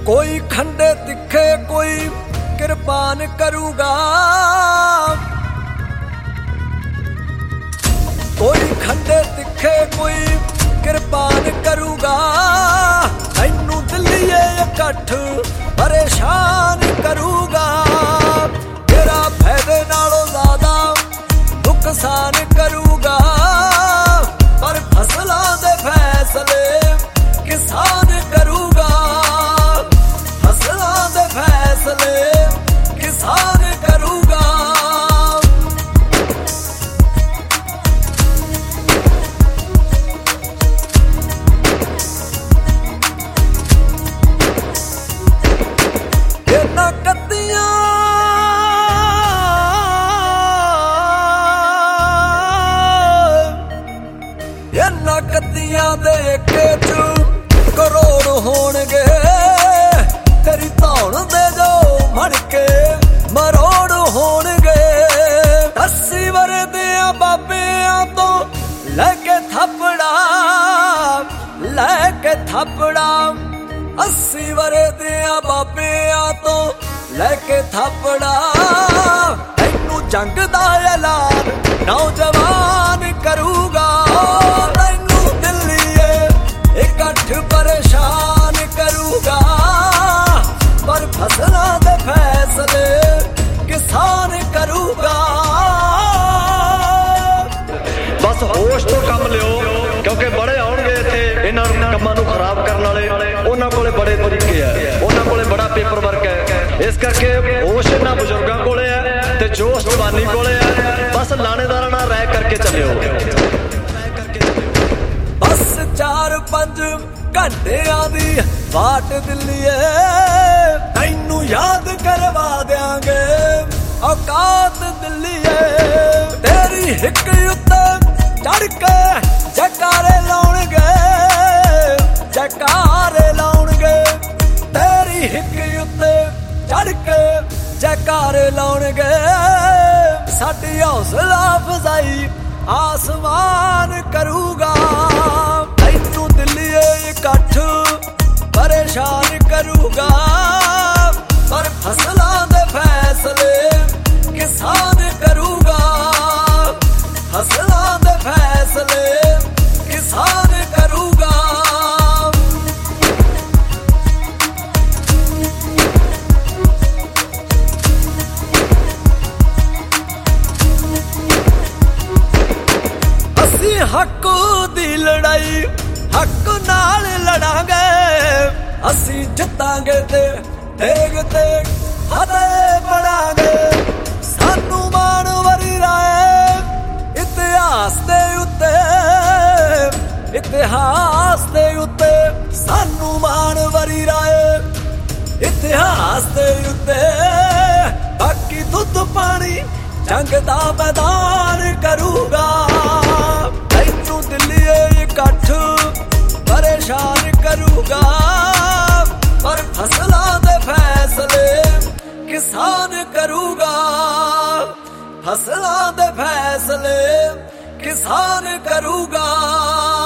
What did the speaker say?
कोई खंडे तिखे कोई कृपान करूगा, कोई खंडे तिखे कोई कृपान करूगा। मैनू दिल्लीए इकट्ठ परेशान करूगा, तेरा फायदे नालों ज्यादा नुकसान करूगा। पर फसलों दे फैसले किसान करूगा, फसलों दे फैसले किसान करूगा। इन्हां कत्तियां दे इक्के च करोड़ होणगे, तेरी धौण दे जो मड़के मरोड़ होणगे। 80 वरे दियां बाबियां तो लैके थपड़ा, लैके थपड़ा। 80 वरे दियां बाबियां तो लैके थपड़ा। तैनू जंग दा ऐलान नौजवान करूगा, इकट्ठ परेशान करूगा। पर फसलों दे फैसले किसान करूगा। बस होश तो कम लियो, क्योंकि बड़े आउणगे इत्थे इन्हां कम्मां नूं खराब करन वाले। उन्हां कोले बड़े तरीके है, उन्हां कोले बड़ा पेपर वर्क है। इस करके होश इन्हां बजुर्गां कोले है ते जोश जवानी कोले है। बस लाणेदारां नाल राय करके चलियो। बस 4-5 घंटियां दी वाट दिल्लीए, तैनू याद करवा देंगे औकात दिल्लीए। तेरी हिक उत्ते चढ़ के जयकारे लाउणगे, जयकारे लाउणगे। तेरी हिक उत्ते चढ़ के जयकारे लाउणगे। साडी हौसला अफजाई आसमान करूगा। तैनू दिल्लीए इकट्ठ परेशान करूगा। पर फसलों दे फैसले किसान करूगा, फसलों दे फैसले किसान करूगा। असी हक दी लड़ाई हक नाल लड़ांगे, असी जितांगे ते तेग ते फतेह पड़ांगे। सानू मान वरी राए इतिहास दे उत्ते, इतिहास दे उत्ते। सानू मान वरी राए इतिहास दे उत्ते। बाकी दुध पानी जंग दा मैदान करूगा। तैनू दिल्लीए इकट्ठ परेशान करूगा। पर फसलों दे फैसले किसान करूगा, फसलों दे फैसले किसान करूगा।